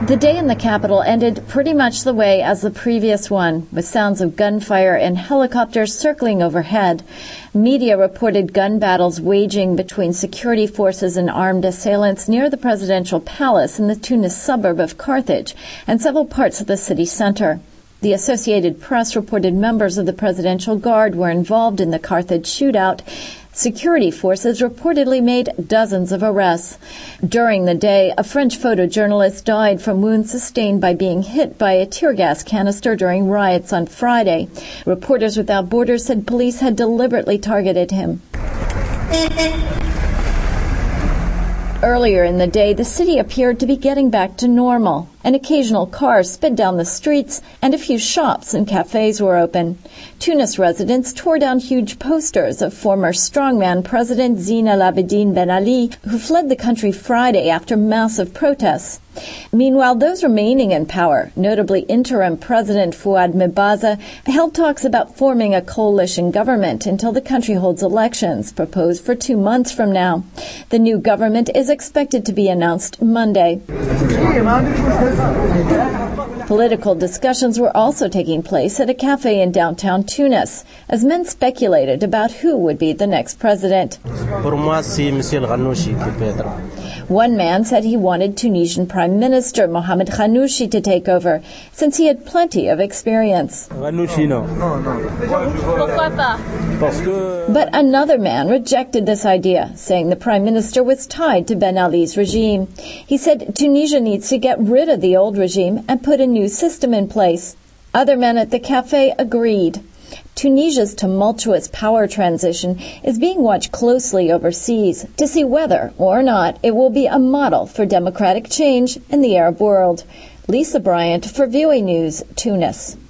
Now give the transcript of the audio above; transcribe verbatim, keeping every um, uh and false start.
The day in the capital ended pretty much the way as the previous one, with sounds of gunfire and helicopters circling overhead. Media reported gun battles waging between security forces and armed assailants near the presidential palace in the Tunis suburb of Carthage and several parts of the city center. The Associated Press reported members of the Presidential Guard were involved in the Carthage shootout. Security forces reportedly made dozens of arrests. During the day, a French photojournalist died from wounds sustained by being hit by a tear gas canister during riots on Friday. Reporters Without Borders said police had deliberately targeted him. Earlier in the day, the city appeared to be getting back to normal. An occasional car sped down the streets, and a few shops and cafes were open. Tunis residents tore down huge posters of former strongman President Zine El Abidine Ben Ali, who fled the country Friday after massive protests. Meanwhile, those remaining in power, notably interim President Fouad Mebaza, held talks about forming a coalition government until the country holds elections, proposed for two months from now. The new government is expected to be announced Monday. Political discussions were also taking place at a cafe in downtown Tunis, as men speculated about who would be the next president. One man said he wanted Tunisian Prime Minister Mohamed Ghannouchi to take over, since he had plenty of experience. But another man rejected this idea, saying the Prime Minister was tied to Ben Ali's regime. He said Tunisia needs to get rid of the old regime and put a new system in place. Other men at the cafe agreed. Tunisia's tumultuous power transition is being watched closely overseas to see whether or not it will be a model for democratic change in the Arab world. Lisa Bryant for V O A News, Tunis.